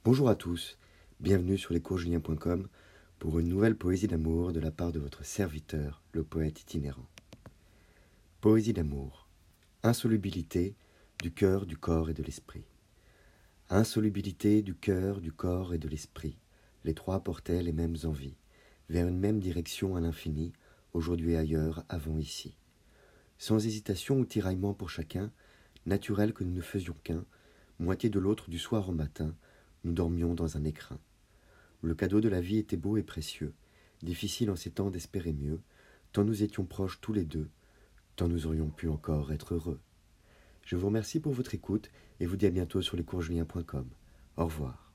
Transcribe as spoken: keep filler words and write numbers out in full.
Bonjour à tous, bienvenue sur lescoursjulien point com pour une nouvelle poésie d'amour de la part de votre serviteur, le poète itinérant. Poésie d'amour. Insolubilité du cœur, du corps et de l'esprit. Insolubilité du cœur, du corps et de l'esprit. Les trois portaient les mêmes envies, vers une même direction à l'infini, aujourd'hui et ailleurs, avant ici. Sans hésitation ou tiraillement pour chacun, naturel que nous ne faisions qu'un, moitié de l'autre du soir au matin, nous dormions dans un écrin. Le cadeau de la vie était beau et précieux, difficile en ces temps d'espérer mieux, tant nous étions proches tous les deux, tant nous aurions pu encore être heureux. Je vous remercie pour votre écoute et vous dis à bientôt sur lescoursjulien point com. Au revoir.